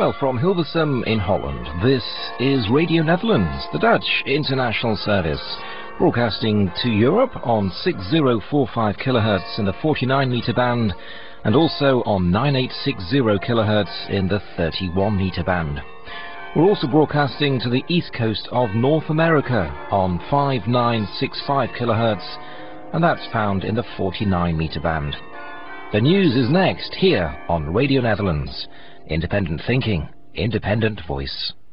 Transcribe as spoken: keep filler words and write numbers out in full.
Well, from Hilversum in Holland, this is Radio Netherlands, the Dutch international service, broadcasting to Europe on six thousand forty-five kilohertz in the forty-nine meter band, and also on nine thousand eight hundred sixty kilohertz in the thirty-one meter band. We're also broadcasting to the east coast of North America on five thousand nine hundred sixty-five kilohertz, and that's found in the forty-nine meter band. The news is next here on Radio Netherlands. Independent thinking, independent voice.